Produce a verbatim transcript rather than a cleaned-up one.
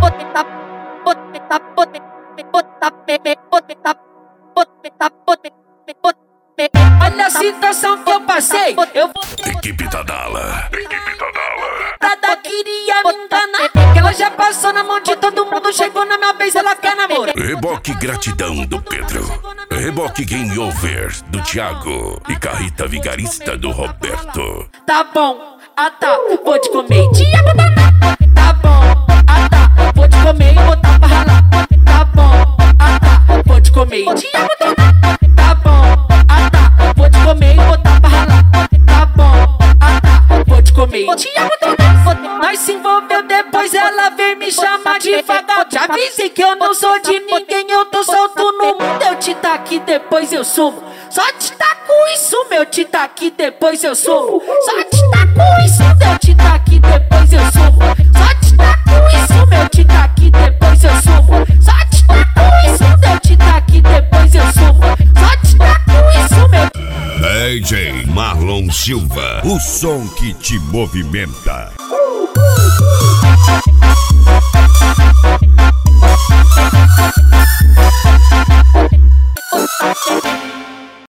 Olha a situação que eu passei. Eu vou. Equipe Tadala. Equipe Tadala. Tada queria me enganar, que ela já passou na mão de todo mundo. Chegou na minha vez, ela quer namorar. Reboque Gratidão do Pedro. Reboque Game Over do Thiago. E Carrita Vigarista do Roberto. Tá bom, ah tá, vou te comer. Thiago danado. Tá bom, ah tá, vou te comer e botar pra ralar. Tá bom, ah tá, vou te comer. Thiago danado. Tá bom, ah tá, vou te comer e botar pra ralar. Tá bom, ah tá, vou te comer. Thiago danado. Nós se envolveu, depois ela veio me chamar de vagal. Já avisei que eu não sou de ninguém, eu tô solto no mundo. Eu te taco e depois eu sumo. Só te taco isso, meu, te taco e depois eu sumo. Só te taco isso, meu, te taco e depois eu sumo. Só te taco isso, meu, te taco e depois eu sumo. Só te taco isso, meu, te taco e depois eu sumo. Só te taco isso, meu. D J Marlon Silva, o som que te movimenta.